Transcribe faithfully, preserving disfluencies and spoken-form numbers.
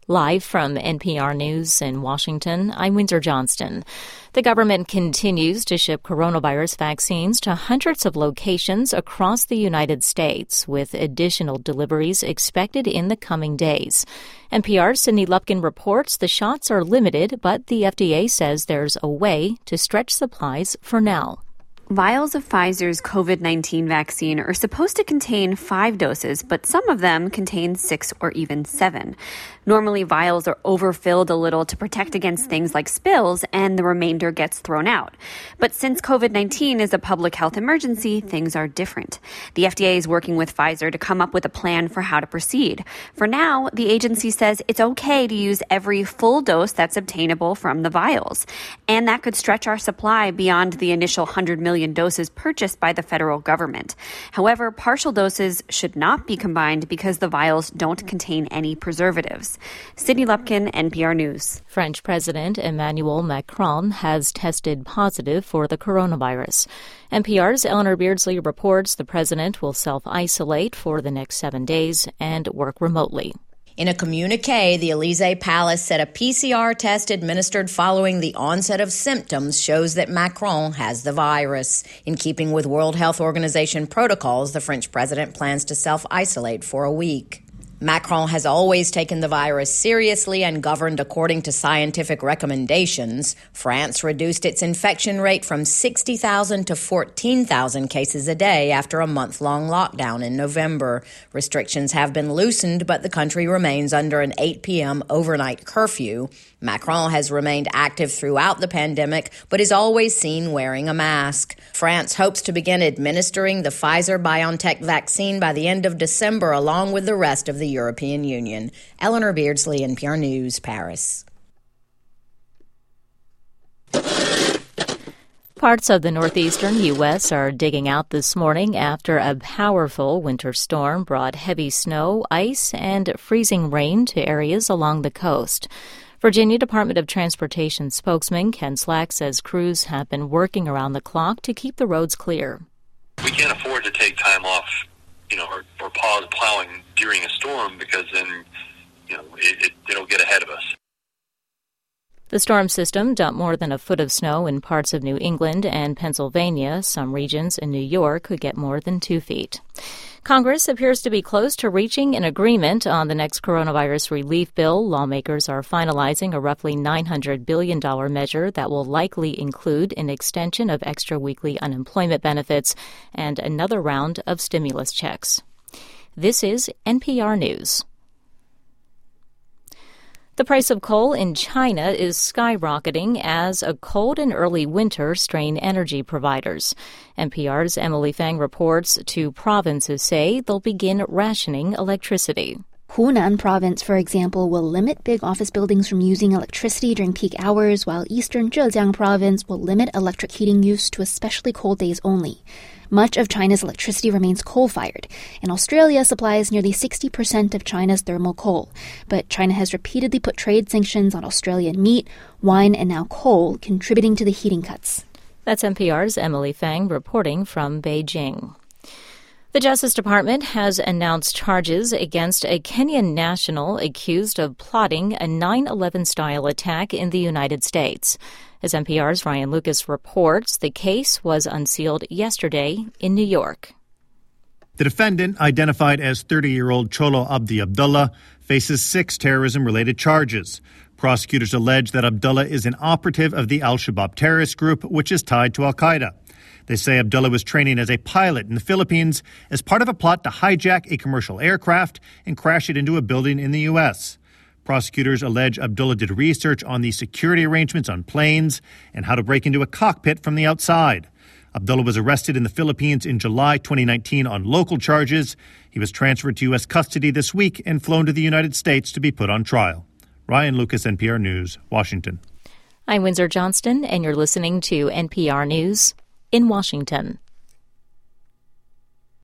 Live from N P R News in Washington, I'm Windsor Johnston. The government continues to ship coronavirus vaccines to hundreds of locations across the United States, with additional deliveries expected in the coming days. N P R's Sydney Lupkin reports the shots are limited, but the F D A says there's a way to stretch supplies for now. Vials of Pfizer's covid nineteen vaccine are supposed to contain five doses, but some of them contain six or even seven. Normally, vials are overfilled a little to protect against things like spills, and the remainder gets thrown out. But since covid nineteen is a public health emergency, things are different. The F D A is working with Pfizer to come up with a plan for how to proceed. For now, the agency says it's okay to use every full dose that's obtainable from the vials. And that could stretch our supply beyond the initial one hundred million doses purchased by the federal government. However, partial doses should not be combined because the vials don't contain any preservatives. Sydney Lupkin, N P R News. French President Emmanuel Macron has tested positive for the coronavirus. N P R's Eleanor Beardsley reports the president will self-isolate for the next seven days and work remotely. In a communique, the Elysee Palace said a P C R test administered following the onset of symptoms shows that Macron has the virus. In keeping with World Health Organization protocols, the French president plans to self-isolate for a week. Macron has always taken the virus seriously and governed according to scientific recommendations. France reduced its infection rate from sixty thousand to fourteen thousand cases a day after a month-long lockdown in November. Restrictions have been loosened, but the country remains under an eight p.m. overnight curfew. Macron has remained active throughout the pandemic, but is always seen wearing a mask. France hopes to begin administering the Pfizer-BioNTech vaccine by the end of December, along with the rest of the European Union. Eleanor Beardsley, N P R News, Paris. Parts of the northeastern U S are digging out this morning after a powerful winter storm brought heavy snow, ice, and freezing rain to areas along the coast. Virginia Department of Transportation spokesman Ken Slack says crews have been working around the clock to keep the roads clear. We can't afford to take time off, you know, or, or pause plowing during a storm because then, you know, it, it, it'll get ahead of us. The storm system dumped more than a foot of snow in parts of New England and Pennsylvania. Some regions in New York could get more than two feet. Congress appears to be close to reaching an agreement on the next coronavirus relief bill. Lawmakers are finalizing a roughly nine hundred billion dollars measure that will likely include an extension of extra weekly unemployment benefits and another round of stimulus checks. This is N P R News. The price of coal in China is skyrocketing as a cold and early winter strain energy providers. N P R's Emily Fang reports two provinces say they'll begin rationing electricity. Hunan province, for example, will limit big office buildings from using electricity during peak hours, while eastern Zhejiang province will limit electric heating use to especially cold days only. Much of China's electricity remains coal-fired, and Australia supplies nearly sixty percent of China's thermal coal. But China has repeatedly put trade sanctions on Australian meat, wine, and now coal, contributing to the heating cuts. That's N P R's Emily Fang reporting from Beijing. The Justice Department has announced charges against a Kenyan national accused of plotting a nine eleven-style attack in the United States. As N P R's Ryan Lucas reports, the case was unsealed yesterday in New York. The defendant, identified as thirty-year-old Cholo Abdi Abdullah, faces six terrorism-related charges. Prosecutors allege that Abdullah is an operative of the Al-Shabaab terrorist group, which is tied to Al-Qaeda. They say Abdullah was training as a pilot in the Philippines as part of a plot to hijack a commercial aircraft and crash it into a building in the U S. Prosecutors allege Abdullah did research on the security arrangements on planes and how to break into a cockpit from the outside. Abdullah was arrested in the Philippines in July twenty nineteen on local charges. He was transferred to U S custody this week and flown to the United States to be put on trial. Ryan Lucas, N P R News, Washington. I'm Windsor Johnston, and you're listening to N P R News in Washington.